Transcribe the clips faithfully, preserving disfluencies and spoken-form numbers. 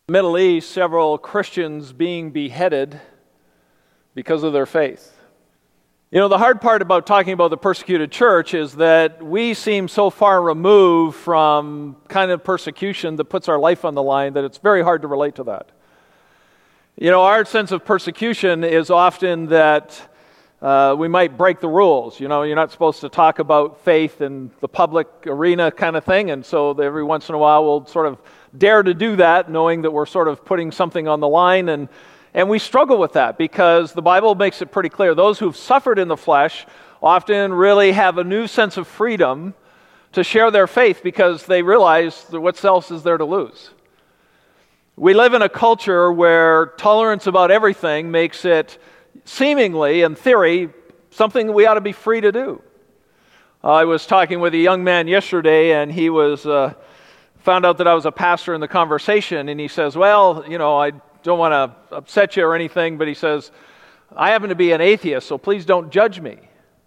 Middle East, several Christians being beheaded because of their faith. You know, the hard part about talking about the persecuted church is that we seem so far removed from kind of persecution that puts our life on the line that it's very hard to relate to that. You know, our sense of persecution is often that uh, we might break the rules. You know, you're not supposed to talk about faith in the public arena kind of thing, and so every once in a while we'll sort of dare to do that, knowing that we're sort of putting something on the line, and And we struggle with that because the Bible makes it pretty clear. Those who've suffered in the flesh often really have a new sense of freedom to share their faith because they realize that what else is there to lose. We live in a culture where tolerance about everything makes it seemingly, in theory, something that we ought to be free to do. I was talking with a young man yesterday, and he was uh, found out that I was a pastor in the conversation, and he says, well, you know, I don't want to upset you or anything, but he says, I happen to be an atheist, so please don't judge me.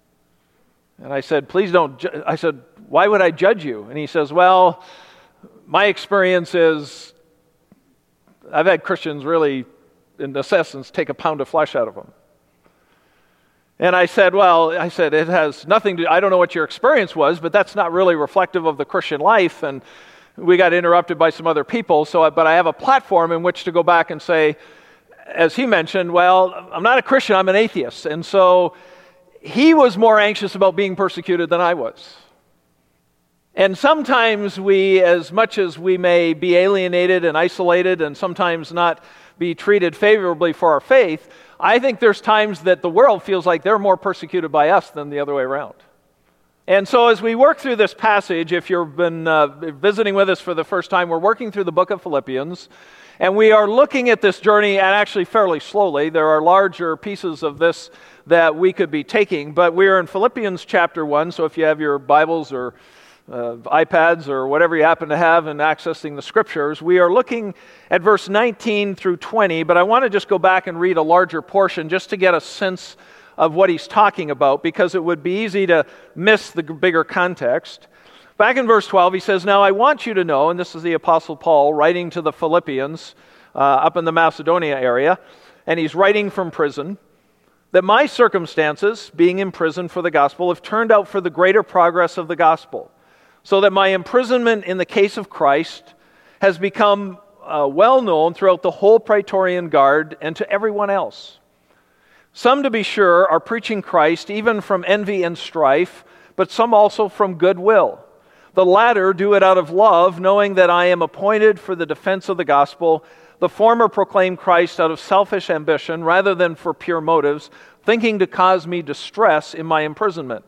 And I said, please don't, ju-. I said, why would I judge you? And he says, well, my experience is, I've had Christians really, in essence, take a pound of flesh out of them. And I said, well, I said, it has nothing to, I don't know what your experience was, but that's not really reflective of the Christian life, and we got interrupted by some other people, so but I have a platform in which to go back and say, as he mentioned, well, I'm not a Christian, I'm an atheist. And so he was more anxious about being persecuted than I was. And sometimes we, as much as we may be alienated and isolated and sometimes not be treated favorably for our faith, I think there's times that the world feels like they're more persecuted by us than the other way around. And so as we work through this passage, if you've been uh, visiting with us for the first time, we're working through the book of Philippians, and we are looking at this journey, and actually fairly slowly. There are larger pieces of this that we could be taking, but we are in Philippians chapter one, so if you have your Bibles or uh, iPads or whatever you happen to have and accessing the Scriptures, we are looking at verse nineteen through twenty, but I want to just go back and read a larger portion just to get a sense of what he's talking about, because it would be easy to miss the bigger context. Back in verse twelve, he says, now I want you to know, and this is the Apostle Paul writing to the Philippians uh, up in the Macedonia area, and he's writing from prison, that my circumstances, being in prison for the gospel, have turned out for the greater progress of the gospel, so that my imprisonment in the case of Christ has become uh, well known throughout the whole Praetorian Guard and to everyone else. Some, to be sure, are preaching Christ even from envy and strife, but some also from goodwill. The latter do it out of love, knowing that I am appointed for the defense of the gospel. The former proclaim Christ out of selfish ambition rather than for pure motives, thinking to cause me distress in my imprisonment.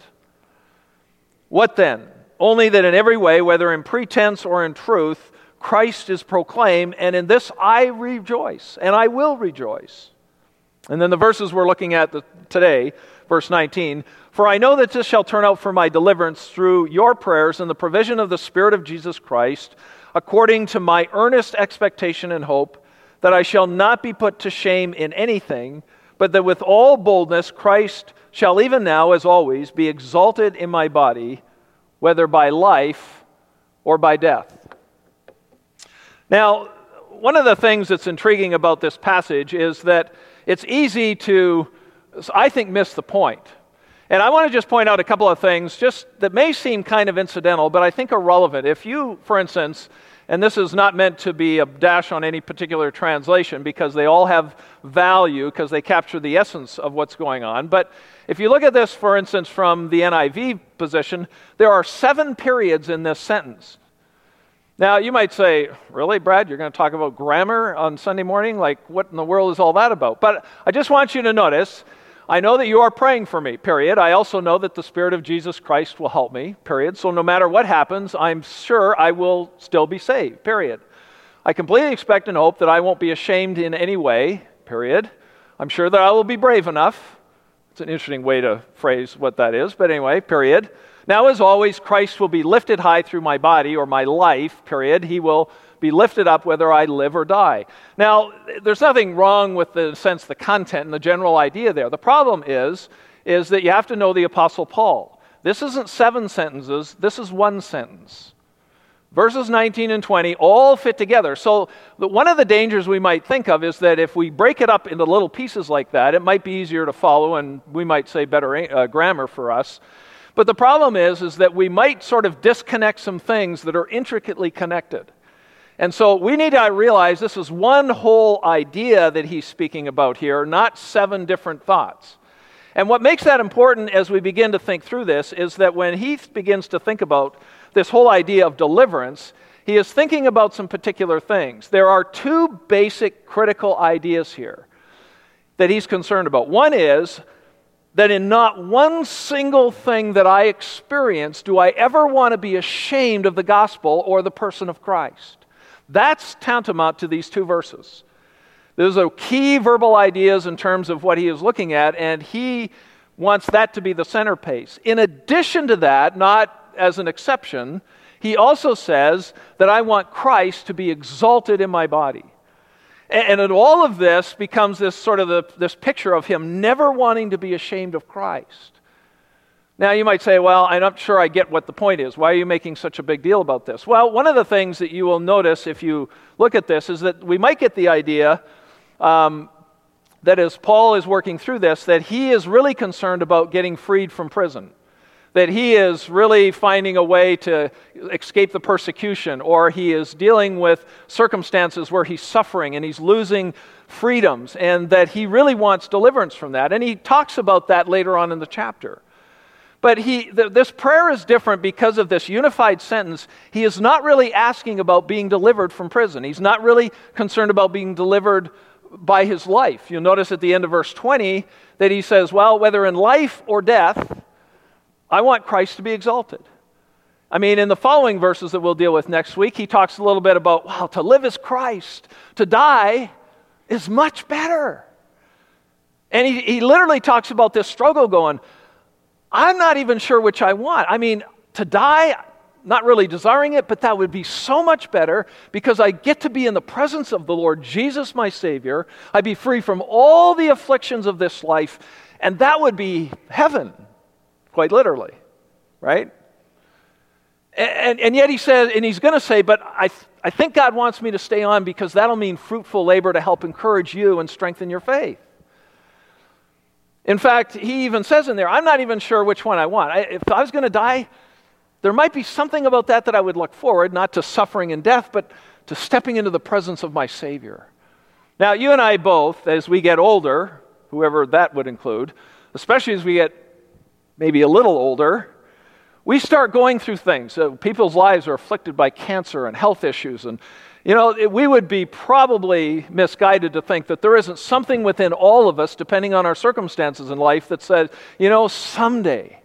What then? Only that in every way, whether in pretense or in truth, Christ is proclaimed, and in this I rejoice, and I will rejoice. And then the verses we're looking at today, verse nineteen, for I know that this shall turn out for my deliverance through your prayers and the provision of the Spirit of Jesus Christ, according to my earnest expectation and hope, that I shall not be put to shame in anything, but that with all boldness Christ shall even now, as always, be exalted in my body, whether by life or by death. Now, one of the things that's intriguing about this passage is that it's easy to, I think, miss the point. And I want to just point out a couple of things just that may seem kind of incidental, but I think are relevant. If you, for instance, and this is not meant to be a dash on any particular translation because they all have value because they capture the essence of what's going on. But if you look at this, for instance, from the N I V position, there are seven periods in this sentence. Now, you might say, really, Brad, you're going to talk about grammar on Sunday morning? Like, what in the world is all that about? But I just want you to notice, I know that you are praying for me, period. I also know that the Spirit of Jesus Christ will help me, period. So no matter what happens, I'm sure I will still be saved, period. I completely expect and hope that I won't be ashamed in any way, period. I'm sure that I will be brave enough. It's an interesting way to phrase what that is, but anyway, period. Now, as always, Christ will be lifted high through my body or my life, period. He will be lifted up whether I live or die. Now, there's nothing wrong with the sense, the content and the general idea there. The problem is, is that you have to know the Apostle Paul. This isn't seven sentences. This is one sentence. Verses nineteen and twenty all fit together. So the, one of the dangers we might think of is that if we break it up into little pieces like that, it might be easier to follow, and we might say better uh, grammar for us. But the problem is, is that we might sort of disconnect some things that are intricately connected. And so we need to realize this is one whole idea that he's speaking about here, not seven different thoughts. And what makes that important as we begin to think through this is that when he begins to think about this whole idea of deliverance, he is thinking about some particular things. There are two basic critical ideas here that he's concerned about. One is that in not one single thing that I experience do I ever want to be ashamed of the gospel or the person of Christ. That's tantamount to these two verses. Those are key verbal ideas in terms of what he is looking at, and he wants that to be the centerpiece. In addition to that, not as an exception, he also says that I want Christ to be exalted in my body. And, and all of this becomes this sort of the, this picture of him never wanting to be ashamed of Christ. Now you might say, well, I'm not sure I get what the point is. Why are you making such a big deal about this? Well, one of the things that you will notice if you look at this is that we might get the idea um, that as Paul is working through this, that he is really concerned about getting freed from prison. That he is really finding a way to escape the persecution, or he is dealing with circumstances where he's suffering and he's losing freedoms, and that he really wants deliverance from that. And he talks about that later on in the chapter. But he, th- this prayer is different because of this unified sentence. He is not really asking about being delivered from prison. He's not really concerned about being delivered by his life. You'll notice at the end of verse twenty that he says, well, whether in life or death, I want Christ to be exalted. I mean, in the following verses that we'll deal with next week, he talks a little bit about, wow, to live is Christ. To die is much better. And he, he literally talks about this struggle going, I'm not even sure which I want. I mean, to die, not really desiring it, but that would be so much better because I get to be in the presence of the Lord Jesus, my Savior. I'd be free from all the afflictions of this life, and that would be heaven, quite literally, right? And, and, and yet he says, and he's going to say, but I, th- I think God wants me to stay on because that'll mean fruitful labor to help encourage you and strengthen your faith. In fact, he even says in there, I'm not even sure which one I want. I, if I was going to die, there might be something about that that I would look forward, not to suffering and death, but to stepping into the presence of my Savior. Now, you and I both, as we get older, whoever that would include, especially as we get maybe a little older, we start going through things. Uh, people's lives are afflicted by cancer and health issues, and you know, it, we would be probably misguided to think that there isn't something within all of us, depending on our circumstances in life, that says, you know, someday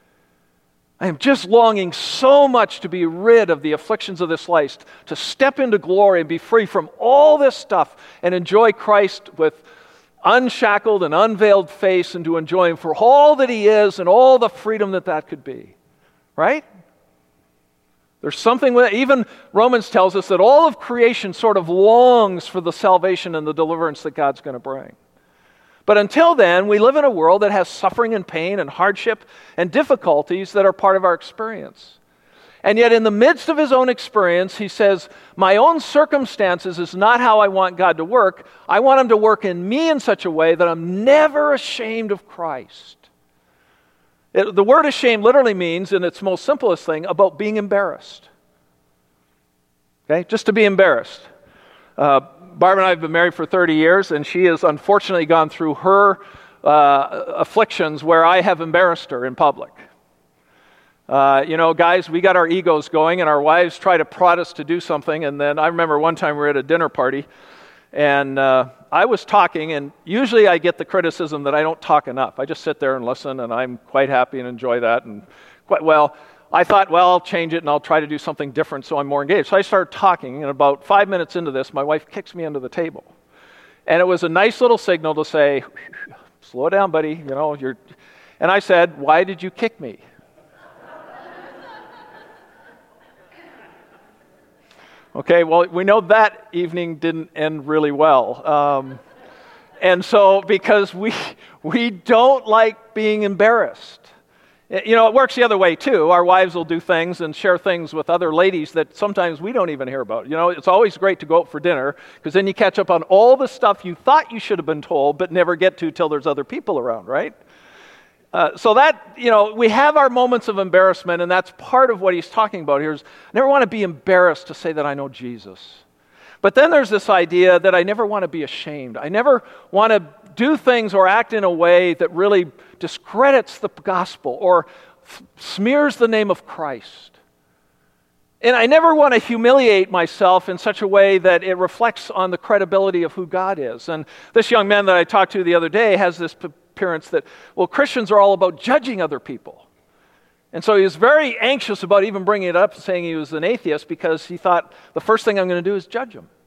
I am just longing so much to be rid of the afflictions of this life, to step into glory and be free from all this stuff and enjoy Christ with unshackled and unveiled face, and to enjoy Him for all that He is and all the freedom that that could be. Right? There's something with even Romans tells us that all of creation sort of longs for the salvation and the deliverance that God's going to bring. But until then, we live in a world that has suffering and pain and hardship and difficulties that are part of our experience. And yet in the midst of his own experience, he says, my own circumstances is not how I want God to work. I want Him to work in me in such a way that I'm never ashamed of Christ. It, the word ashamed literally means, in its most simplest thing, about being embarrassed. Okay, just to be embarrassed. Uh, Barb and I have been married for thirty years, and she has unfortunately gone through her uh, afflictions where I have embarrassed her in public. Uh, you know, guys, we got our egos going, and our wives try to prod us to do something, and then I remember one time we were at a dinner party, and uh, I was talking, and usually I get the criticism that I don't talk enough. I just sit there and listen, and I'm quite happy and enjoy that. And quite well, I thought, well, I'll change it, and I'll try to do something different so I'm more engaged. So I started talking, and about five minutes into this, my wife kicks me under the table. And it was a nice little signal to say, slow down, buddy, you know, you're... And I said, why did you kick me? Okay, well, we know that evening didn't end really well. Um, and so, because we we don't like being embarrassed. You know, it works the other way too. Our wives will do things and share things with other ladies that sometimes we don't even hear about. You know, it's always great to go out for dinner because then you catch up on all the stuff you thought you should have been told but never get to till there's other people around, right? Uh, so that, you know, we have our moments of embarrassment, and that's part of what he's talking about here is I never want to be embarrassed to say that I know Jesus. But then there's this idea that I never want to be ashamed. I never want to do things or act in a way that really discredits the gospel or f- smears the name of Christ. And I never want to humiliate myself in such a way that it reflects on the credibility of who God is. And this young man that I talked to the other day has this appearance that, well, Christians are all about judging other people. And so he was very anxious about even bringing it up, saying he was an atheist, because he thought, the first thing I'm going to do is judge him.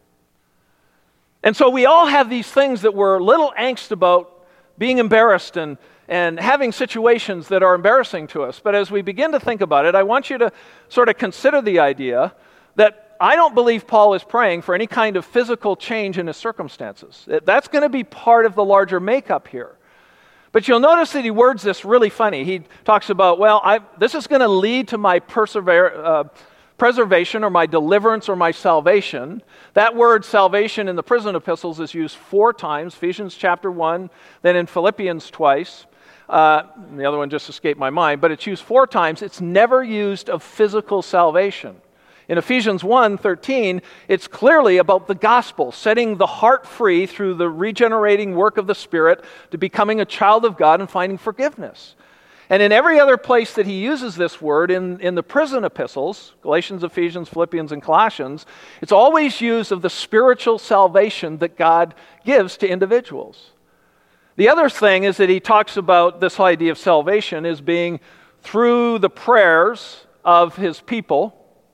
And so we all have these things that we're a little angst about, being embarrassed and, and having situations that are embarrassing to us. But as we begin to think about it, I want you to sort of consider the idea that I don't believe Paul is praying for any kind of physical change in his circumstances. That's going to be part of the larger makeup here. But you'll notice that he words this really funny. He talks about, well, I, this is going to lead to my persevere, uh, preservation or my deliverance or my salvation. That word salvation in the prison epistles is used four times, Ephesians chapter one, then in Philippians twice. Uh, the other one just escaped my mind, but it's used four times. It's never used of physical salvation. In Ephesians one thirteen, it's clearly about the gospel, setting the heart free through the regenerating work of the Spirit to becoming a child of God and finding forgiveness. And in every other place that he uses this word, in, in the prison epistles, Galatians, Ephesians, Philippians, and Colossians, it's always used of the spiritual salvation that God gives to individuals. The other thing is that he talks about this idea of salvation as being through the prayers of his people,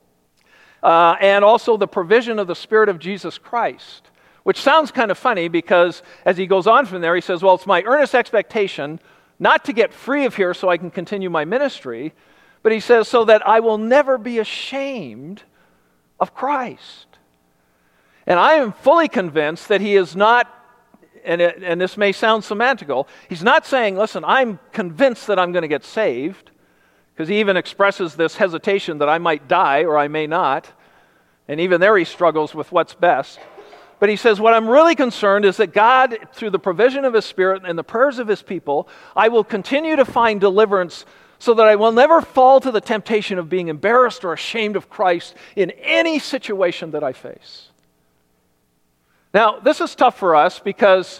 uh, and also the provision of the Spirit of Jesus Christ, which sounds kind of funny because as he goes on from there, he says, well, it's my earnest expectation not to get free of here so I can continue my ministry, but he says, so that I will never be ashamed of Christ. And I am fully convinced that he is not, and, it, and this may sound semantical, he's not saying, listen, I'm convinced that I'm going to get saved, because he even expresses this hesitation that I might die or I may not, and even there he struggles with what's best. But he says, what I'm really concerned is that God, through the provision of his Spirit and the prayers of his people, I will continue to find deliverance so that I will never fall to the temptation of being embarrassed or ashamed of Christ in any situation that I face. Now, this is tough for us because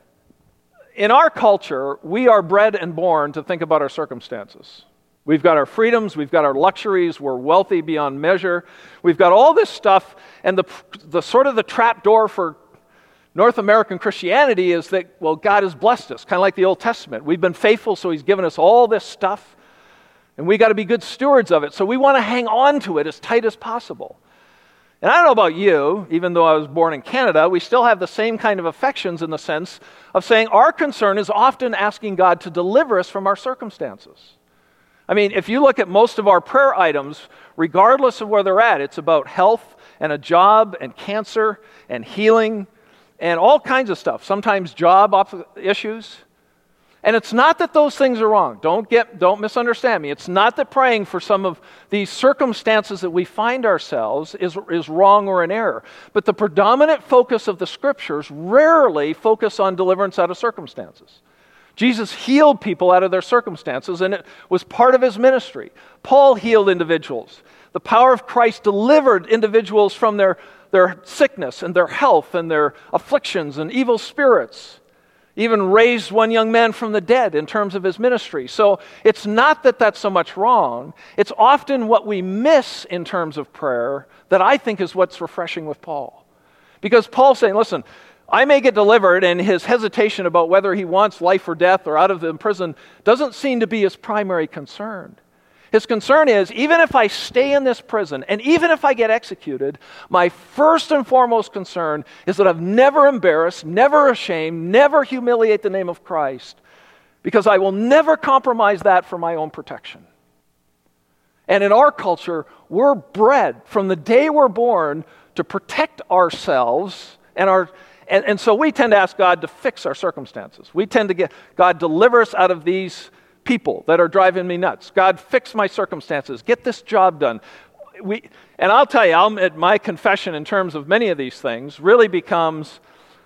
in our culture, we are bred and born to think about our circumstances. We've got our freedoms, we've got our luxuries, we're wealthy beyond measure. We've got all this stuff, and the, the sort of the trap door for North American Christianity is that, well, God has blessed us, kind of like the Old Testament. We've been faithful, so he's given us all this stuff, and we got to be good stewards of it. So we want to hang on to it as tight as possible. And I don't know about you, even though I was born in Canada, we still have the same kind of affections in the sense of saying our concern is often asking God to deliver us from our circumstances. I mean, if you look at most of our prayer items, regardless of where they're at, it's about health and a job and cancer and healing and all kinds of stuff, sometimes job op- issues. And it's not that those things are wrong. Don't get, don't misunderstand me. It's not that praying for some of these circumstances that we find ourselves is, is wrong or an error. But the predominant focus of the Scriptures rarely focus on deliverance out of circumstances. Jesus healed people out of their circumstances, and it was part of his ministry. Paul healed individuals. The power of Christ delivered individuals from their, their sickness and their health and their afflictions and evil spirits. Even raised one young man from the dead in terms of his ministry. So it's not that that's so much wrong. It's often what we miss in terms of prayer that I think is what's refreshing with Paul. Because Paul's saying, listen, I may get delivered, and his hesitation about whether he wants life or death or out of the prison doesn't seem to be his primary concern. His concern is, even if I stay in this prison, and even if I get executed, my first and foremost concern is that I'm never embarrassed, never ashamed, never humiliate the name of Christ, because I will never compromise that for my own protection. And in our culture, we're bred from the day we're born to protect ourselves and our And, and so we tend to ask God to fix our circumstances. We tend to get, God, deliver us out of these people that are driving me nuts. God, fix my circumstances. Get this job done. We, and I'll tell you, I'll admit my confession in terms of many of these things really becomes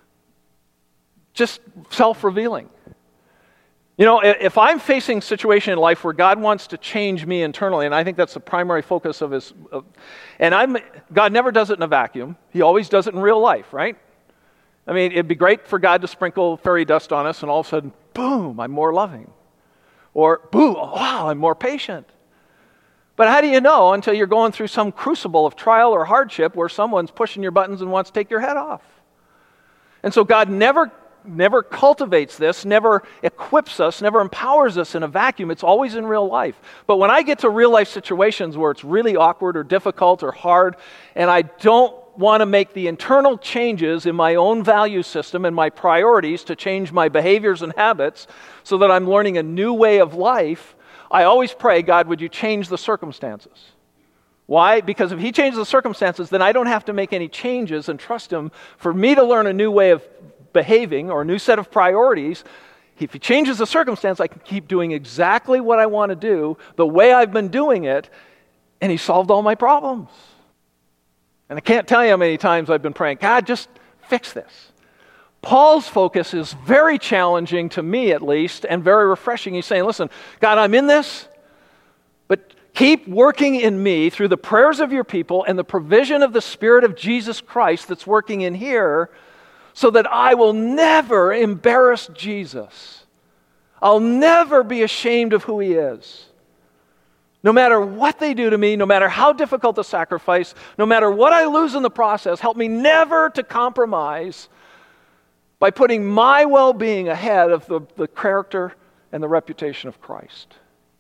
just self-revealing. You know, if I'm facing a situation in life where God wants to change me internally, and I think that's the primary focus of his, of, and I'm, God never does it in a vacuum. He always does it in real life, right? I mean, it'd be great for God to sprinkle fairy dust on us and all of a sudden, boom, I'm more loving. Or, boom, wow, I'm more patient. But how do you know until you're going through some crucible of trial or hardship where someone's pushing your buttons and wants to take your head off? And so God never never cultivates this, never equips us, never empowers us in a vacuum. It's always in real life. But when I get to real life situations where it's really awkward or difficult or hard, and I don't want to make the internal changes in my own value system and my priorities to change my behaviors and habits so that I'm learning a new way of life, I always pray, God, would you change the circumstances? Why? Because if he changes the circumstances, then I don't have to make any changes and trust him for me to learn a new way of behaving or a new set of priorities. If he changes the circumstance, I can keep doing exactly what I want to do, the way I've been doing it, and he solved all my problems. And I can't tell you how many times I've been praying, God, just fix this. Paul's focus is very challenging to me, at least, and very refreshing. He's saying, listen, God, I'm in this, but keep working in me through the prayers of your people and the provision of the Spirit of Jesus Christ that's working in here, so that I will never embarrass Jesus. I'll never be ashamed of who he is. No matter what they do to me, no matter how difficult the sacrifice, no matter what I lose in the process, help me never to compromise by putting my well-being ahead of the, the character and the reputation of Christ.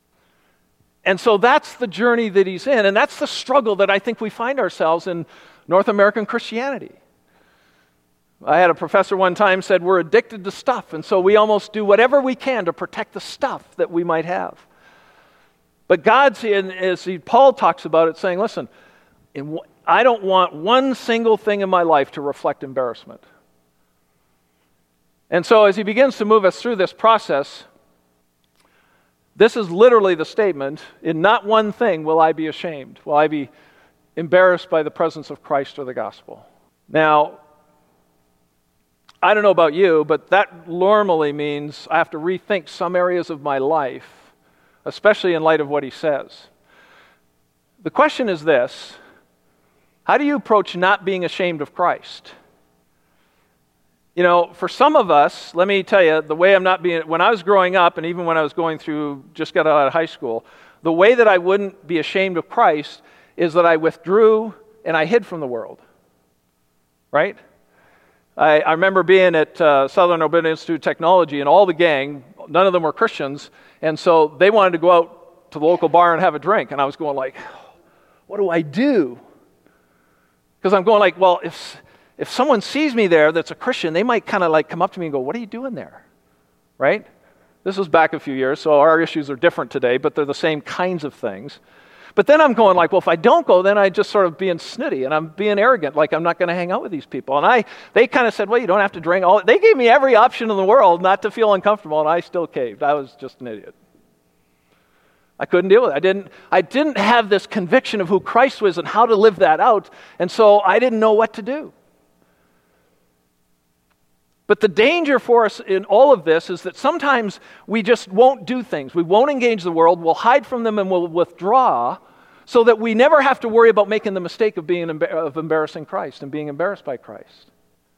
And so that's the journey that he's in, and that's the struggle that I think we find ourselves in North American Christianity. I had a professor one time said we're addicted to stuff, and so we almost do whatever we can to protect the stuff that we might have. But God's, as he, Paul talks about it, saying, listen, in, I don't want one single thing in my life to reflect embarrassment. And so as he begins to move us through this process, this is literally the statement, in not one thing will I be ashamed, will I be embarrassed by the presence of Christ or the gospel. Now, I don't know about you, but that normally means I have to rethink some areas of my life, especially in light of what he says. The question is this: how do you approach not being ashamed of Christ? You know, for some of us, let me tell you, the way I'm not being, when I was growing up, and even when I was going through, just got out of high school, the way that I wouldn't be ashamed of Christ is that I withdrew and I hid from the world. Right? I, I remember being at uh, Southern Alberta Institute of Technology, and all the gang, none of them were Christians, and so they wanted to go out to the local bar and have a drink, and I was going like, what do I do? Because I'm going like, well, if if someone sees me there that's a Christian, they might kind of like come up to me and go, what are you doing there? Right? This was back a few years, so our issues are different today, but they're the same kinds of things. But then I'm going like, well, if I don't go, then I just sort of being snooty and I'm being arrogant, like I'm not going to hang out with these people. And I, they kind of said, well, you don't have to drink. All they gave me every option in the world not to feel uncomfortable, and I still caved. I was just an idiot. I couldn't deal with it. I didn't, I didn't have this conviction of who Christ was and how to live that out, and so I didn't know what to do. But the danger for us in all of this is that sometimes we just won't do things. We won't engage the world, we'll hide from them, and we'll withdraw, so that we never have to worry about making the mistake of being of embarrassing Christ and being embarrassed by Christ.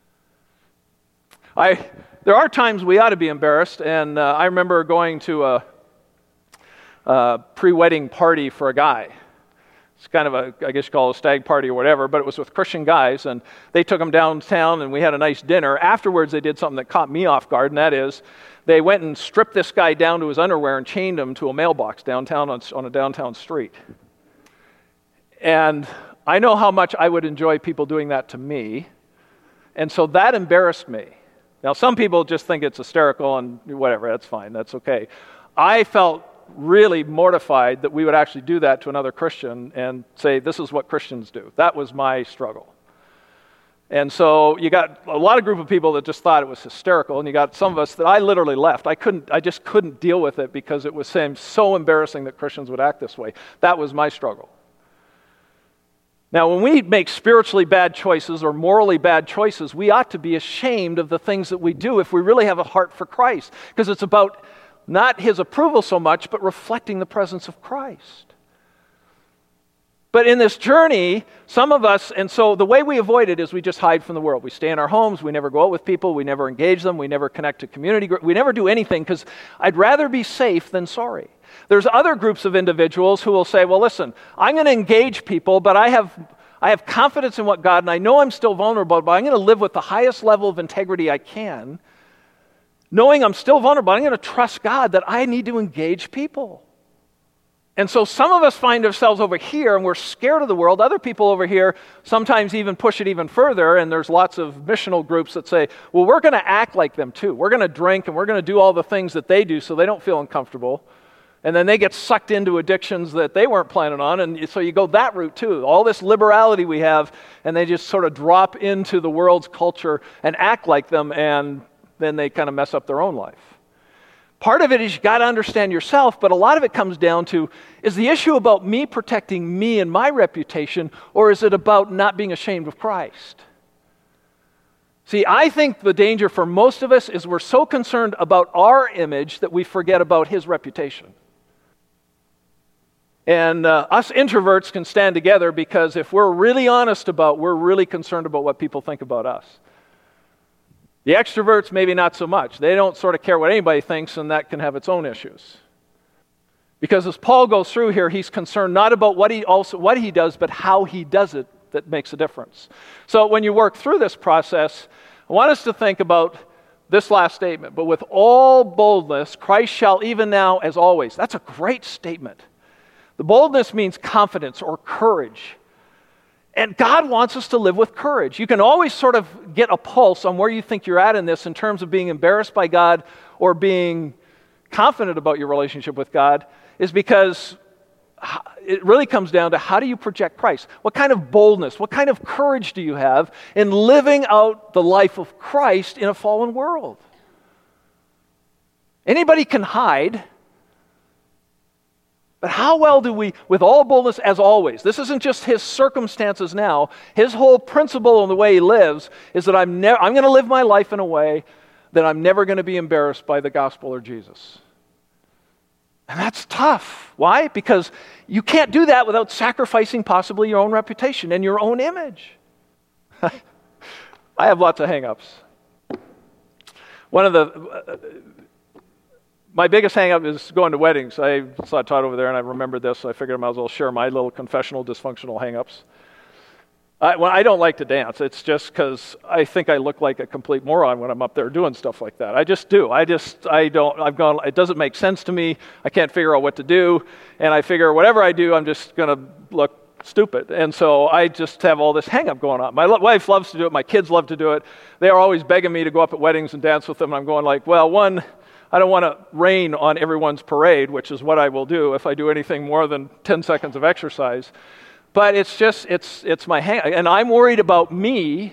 I there are times we ought to be embarrassed, and uh, I remember going to a, a pre-wedding party for a guy. It's kind of a, I guess you call it a stag party or whatever, but it was with Christian guys, and they took him downtown, and we had a nice dinner. Afterwards, they did something that caught me off guard, and that is, they went and stripped this guy down to his underwear and chained him to a mailbox downtown on, on a downtown street. And I know how much I would enjoy people doing that to me, and so that embarrassed me. Now, some people just think it's hysterical and whatever, that's fine, that's okay. I felt really mortified that we would actually do that to another Christian and say, this is what Christians do. That was my struggle. And so you got a lot of group of people that just thought it was hysterical, and you got some of us that I literally left. I couldn't, I just couldn't deal with it because it was seemed so embarrassing that Christians would act this way. That was my struggle. Now, when we make spiritually bad choices or morally bad choices, we ought to be ashamed of the things that we do if we really have a heart for Christ, because it's about not His approval so much, but reflecting the presence of Christ. But in this journey, some of us, and so the way we avoid it is we just hide from the world. We stay in our homes, we never go out with people, we never engage them, we never connect to community groups, we never do anything because I'd rather be safe than sorry. There's other groups of individuals who will say, well, listen, I'm going to engage people, but I have I have confidence in what God, and I know I'm still vulnerable, but I'm going to live with the highest level of integrity I can, knowing I'm still vulnerable. I'm going to trust God that I need to engage people. And so some of us find ourselves over here and we're scared of the world. Other people over here sometimes even push it even further, and there's lots of missional groups that say, well, we're going to act like them too. We're going to drink and we're going to do all the things that they do so they don't feel uncomfortable. And then they get sucked into addictions that they weren't planning on, and so you go that route too. All this liberality we have, and they just sort of drop into the world's culture and act like them, and then they kind of mess up their own life. Part of it is you got to understand yourself, but a lot of it comes down to, is the issue about me protecting me and my reputation, or is it about not being ashamed of Christ? See, I think the danger for most of us is we're so concerned about our image that we forget about His reputation. And uh, us introverts can stand together because if we're really honest about, we're really concerned about what people think about us. The extroverts, maybe not so much. They don't sort of care what anybody thinks, and that can have its own issues. Because as Paul goes through here, he's concerned not about what he also what he does, but how he does it that makes a difference. So when you work through this process, I want us to think about this last statement. But with all boldness, Christ shall even now as always. That's a great statement. The boldness means confidence or courage. And God wants us to live with courage. You can always sort of get a pulse on where you think you're at in this in terms of being embarrassed by God or being confident about your relationship with God, is because it really comes down to how do you project Christ? What kind of boldness, what kind of courage do you have in living out the life of Christ in a fallen world? Anybody can hide. But how well do we, with all boldness as always, this isn't just his circumstances now, his whole principle in the way he lives is that I'm, ne- I'm going to live my life in a way that I'm never going to be embarrassed by the gospel or Jesus. And that's tough. Why? Because you can't do that without sacrificing possibly your own reputation and your own image. I have lots of hang-ups. One of the... Uh, My biggest hang-up is going to weddings. I saw Todd over there, and I remembered this, so I figured I might as well share my little confessional dysfunctional hang-ups. I, well, I don't like to dance. It's just because I think I look like a complete moron when I'm up there doing stuff like that. I just do. I just, I don't, I've gone, it doesn't make sense to me. I can't figure out what to do, and I figure whatever I do, I'm just going to look stupid. And so I just have all this hang-up going on. My lo- wife loves to do it. My kids love to do it. They are always begging me to go up at weddings and dance with them, and I'm going like, well, one... I don't want to rain on everyone's parade, which is what I will do if I do anything more than ten seconds of exercise. But it's just, it's it's my hang, and I'm worried about me,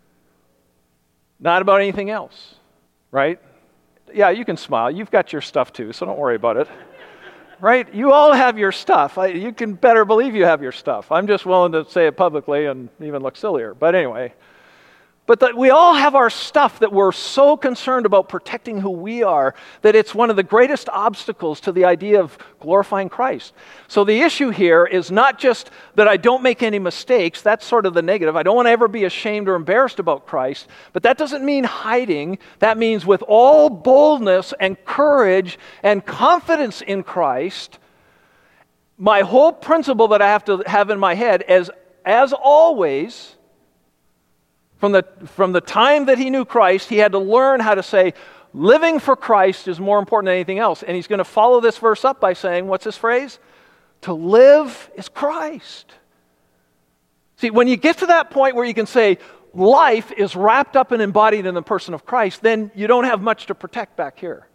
not about anything else, right? Yeah, you can smile. You've got your stuff too, so don't worry about it, right? You all have your stuff. I, you can better believe you have your stuff. I'm just willing to say it publicly and even look sillier. But anyway. But that we all have our stuff that we're so concerned about protecting who we are that it's one of the greatest obstacles to the idea of glorifying Christ. So the issue here is not just that I don't make any mistakes. That's sort of the negative. I don't want to ever be ashamed or embarrassed about Christ. But that doesn't mean hiding. That means with all boldness and courage and confidence in Christ, my whole principle that I have to have in my head is, as always... From the, from the time that he knew Christ, he had to learn how to say, living for Christ is more important than anything else. And he's going to follow this verse up by saying, what's this phrase? To live is Christ. See, when you get to that point where you can say, life is wrapped up and embodied in the person of Christ, then you don't have much to protect back here.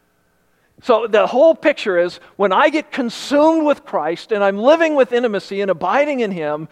So the whole picture is, when I get consumed with Christ and I'm living with intimacy and abiding in him,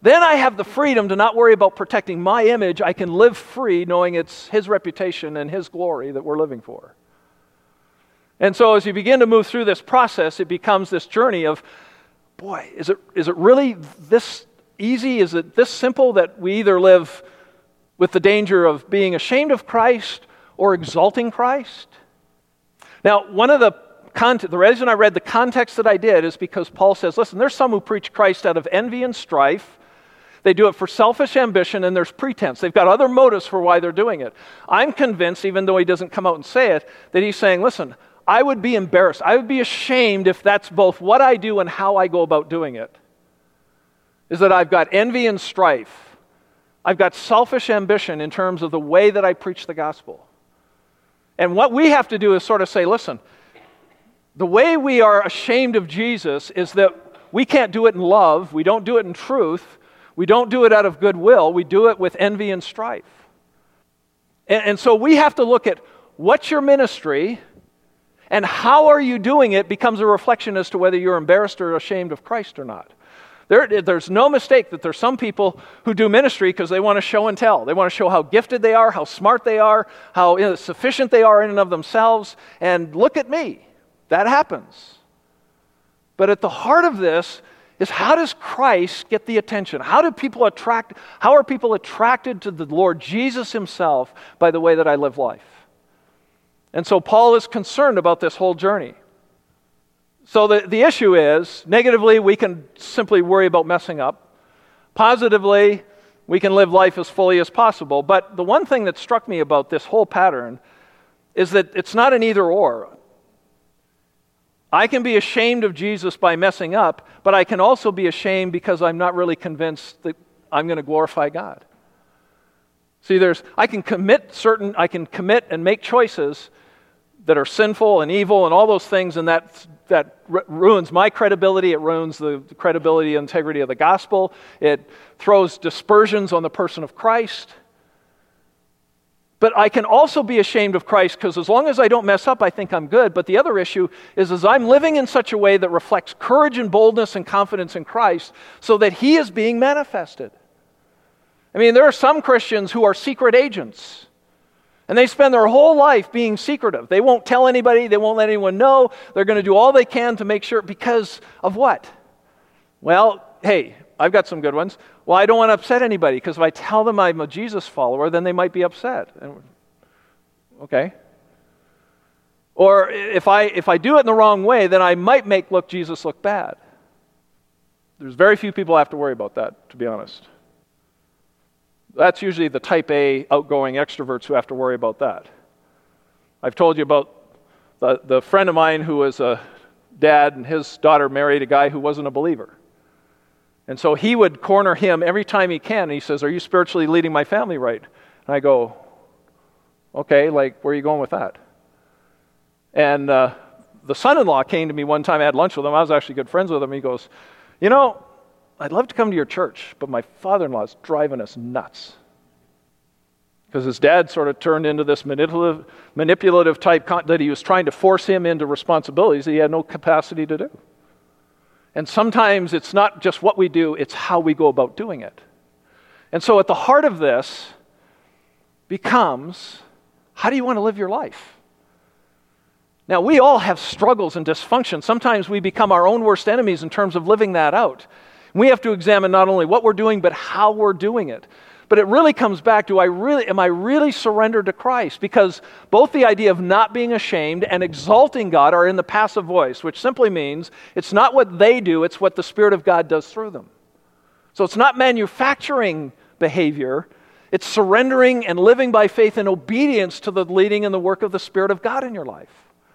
then I have the freedom to not worry about protecting my image. I can live free knowing it's His reputation and His glory that we're living for. And so as you begin to move through this process, it becomes this journey of, boy, is it is it really this easy? Is it this simple that we either live with the danger of being ashamed of Christ or exalting Christ? Now, one of the content, the reason I read the context that I did is because Paul says, listen, there's some who preach Christ out of envy and strife. They do it for selfish ambition, and there's pretense. They've got other motives for why they're doing it. I'm convinced, even though he doesn't come out and say it, that he's saying, listen, I would be embarrassed. I would be ashamed if that's both what I do and how I go about doing it. Is that I've got envy and strife. I've got selfish ambition in terms of the way that I preach the gospel. And what we have to do is sort of say, listen, the way we are ashamed of Jesus is that we can't do it in love. We don't do it in truth. We don't do it out of goodwill. We do it with envy and strife. And, and so we have to look at what's your ministry and how are you doing it becomes a reflection as to whether you're embarrassed or ashamed of Christ or not. There, there's no mistake that there's some people who do ministry because they want to show and tell. They want to show how gifted they are, how smart they are, how you know, sufficient they are in and of themselves. And look at me. That happens. But at the heart of this is, how does Christ get the attention? How do people attract, how are people attracted to the Lord Jesus Himself by the way that I live life? And so Paul is concerned about this whole journey. So the, the issue is, negatively, we can simply worry about messing up. Positively, we can live life as fully as possible. But the one thing that struck me about this whole pattern is that it's not an either or. I can be ashamed of Jesus by messing up, but I can also be ashamed because I'm not really convinced that I'm going to glorify God. See, there's I can commit certain I can commit and make choices that are sinful and evil and all those things, and that that ruins my credibility. It ruins the credibility and integrity of the gospel. It throws dispersions on the person of Christ. But I can also be ashamed of Christ because as long as I don't mess up, I think I'm good. But the other issue is, is I'm living in such a way that reflects courage and boldness and confidence in Christ so that He is being manifested. I mean, there are some Christians who are secret agents. And they spend their whole life being secretive. They won't tell anybody. They won't let anyone know. They're going to do all they can to make sure. Because of what? Well, hey, I've got some good ones. Well, I don't want to upset anybody because if I tell them I'm a Jesus follower, then they might be upset. Okay. Or if I if I do it in the wrong way, then I might make look Jesus look bad. There's very few people have to worry about that, to be honest. That's usually the type A outgoing extroverts who have to worry about that. I've told you about the, the friend of mine who was a dad, and his daughter married a guy who wasn't a believer. And so he would corner him every time he can, and he says, "Are you spiritually leading my family right?" And I go, "Okay, like, where are you going with that?" And uh, the son-in-law came to me one time. I had lunch with him. I was actually good friends with him. He goes, "You know, I'd love to come to your church, but my father-in-law is driving us nuts." Because his dad sort of turned into this manipulative, manipulative type con- that he was trying to force him into responsibilities that he had no capacity to do. And sometimes it's not just what we do, it's how we go about doing it. And so at the heart of this becomes, how do you want to live your life? Now, we all have struggles and dysfunction. Sometimes we become our own worst enemies in terms of living that out. We have to examine not only what we're doing, but how we're doing it. But it really comes back to, I really, am I really surrendered to Christ? Because both the idea of not being ashamed and exalting God are in the passive voice, which simply means it's not what they do, it's what the Spirit of God does through them. So it's not manufacturing behavior, it's surrendering and living by faith in obedience to the leading and the work of the Spirit of God in your life.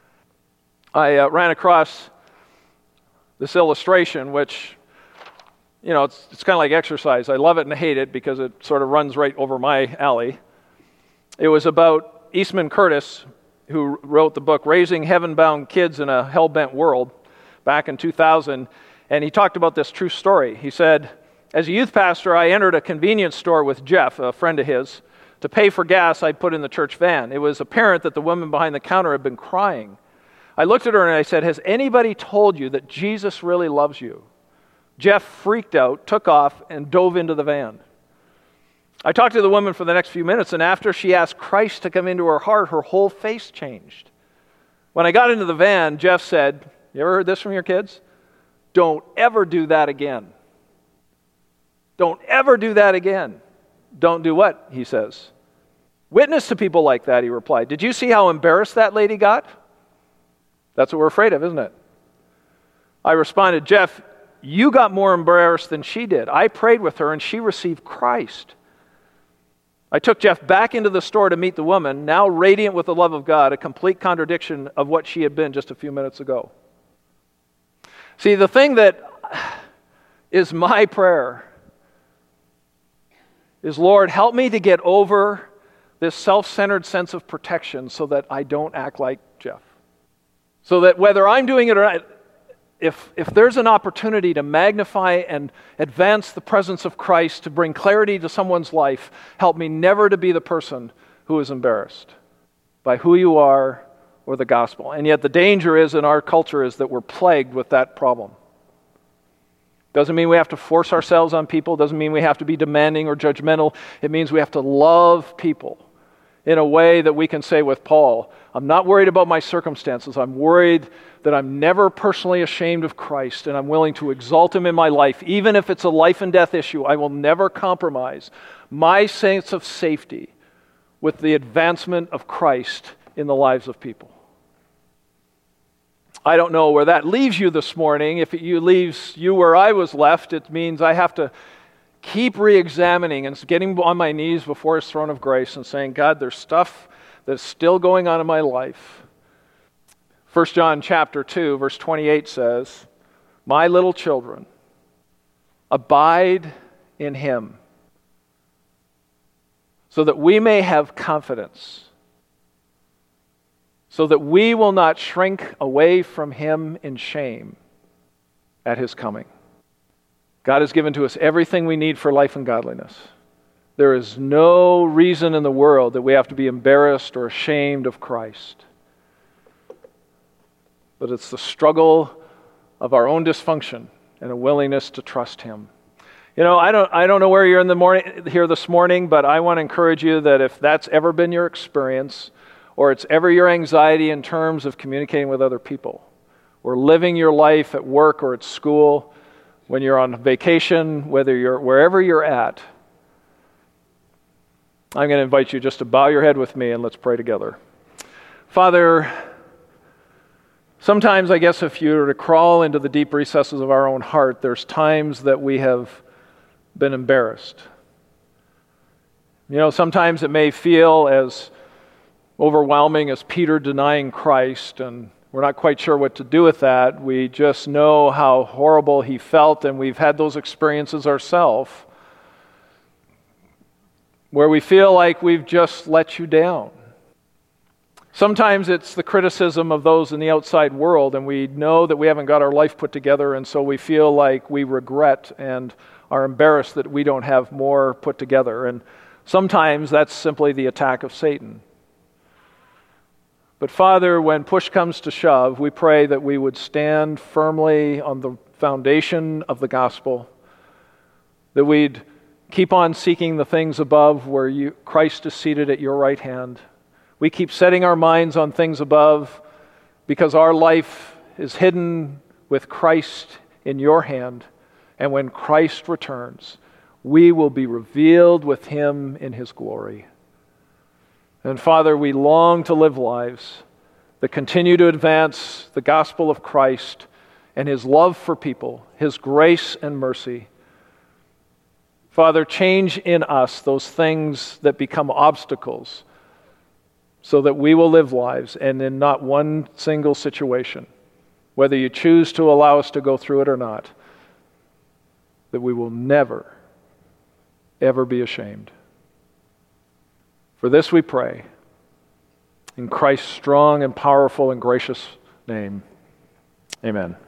I uh, ran across this illustration, which, you know, it's, it's kind of like exercise. I love it and hate it because it sort of runs right over my alley. It was about Eastman Curtis, who wrote the book Raising Heaven-Bound Kids in a Hell-Bent World back in two thousand, and he talked about this true story. He said, "As a youth pastor, I entered a convenience store with Jeff, a friend of his, to pay for gas I'd put in the church van. It was apparent that the woman behind the counter had been crying. I looked at her and I said, 'Has anybody told you that Jesus really loves you?' Jeff freaked out, took off, and dove into the van. I talked to the woman for the next few minutes, and after she asked Christ to come into her heart, her whole face changed. When I got into the van, Jeff said, "You ever heard this from your kids? Don't ever do that again. Don't ever do that again." "Don't do what?" he says. "Witness to people like that," he replied. "Did you see how embarrassed that lady got?" That's what we're afraid of, isn't it? I responded, "Jeff, you got more embarrassed than she did. I prayed with her and she received Christ." I took Jeff back into the store to meet the woman, now radiant with the love of God, a complete contradiction of what she had been just a few minutes ago. See, the thing that is my prayer is, Lord, help me to get over this self-centered sense of protection so that I don't act like Jeff. So that whether I'm doing it or not, if, if there's an opportunity to magnify and advance the presence of Christ, to bring clarity to someone's life, help me never to be the person who is embarrassed by who you are or the gospel. And yet the danger is in our culture is that we're plagued with that problem. Doesn't mean we have to force ourselves on people. Doesn't mean we have to be demanding or judgmental. It means we have to love people in a way that we can say with Paul, I'm not worried about my circumstances. I'm worried that I'm never personally ashamed of Christ, and I'm willing to exalt him in my life. Even if it's a life and death issue, I will never compromise my sense of safety with the advancement of Christ in the lives of people. I don't know where that leaves you this morning. If it leaves you where I was left, it means I have to keep re-examining and getting on my knees before his throne of grace and saying, God, there's stuff that's still going on in my life. First John chapter two, verse twenty-eight says, my little children, abide in him, so that we may have confidence, so that we will not shrink away from him in shame at his coming. God has given to us everything we need for life and godliness. There is no reason in the world that we have to be embarrassed or ashamed of Christ. But it's the struggle of our own dysfunction and a willingness to trust him. You know, I don't I don't know where you're in the morning here this morning, but I want to encourage you that if that's ever been your experience, or it's ever your anxiety in terms of communicating with other people, or living your life at work or at school, when you're on vacation, whether you're wherever you're at, I'm going to invite you just to bow your head with me and let's pray together. Father, sometimes I guess if you were to crawl into the deep recesses of our own heart, there's times that we have been embarrassed. You know, sometimes it may feel as overwhelming as Peter denying Christ, and we're not quite sure what to do with that. We just know how horrible he felt, and we've had those experiences ourselves where we feel like we've just let you down. Sometimes it's the criticism of those in the outside world, and we know that we haven't got our life put together, and so we feel like we regret and are embarrassed that we don't have more put together. And sometimes that's simply the attack of Satan. But Father, when push comes to shove, we pray that we would stand firmly on the foundation of the gospel, that we'd keep on seeking the things above where you, Christ is seated at your right hand. We keep setting our minds on things above because our life is hidden with Christ in your hand. And when Christ returns, we will be revealed with him in his glory. And Father, we long to live lives that continue to advance the gospel of Christ and his love for people, his grace and mercy. Father, change in us those things that become obstacles so that we will live lives, and in not one single situation, whether you choose to allow us to go through it or not, that we will never, ever be ashamed. For this we pray, in Christ's strong and powerful and gracious name. Amen.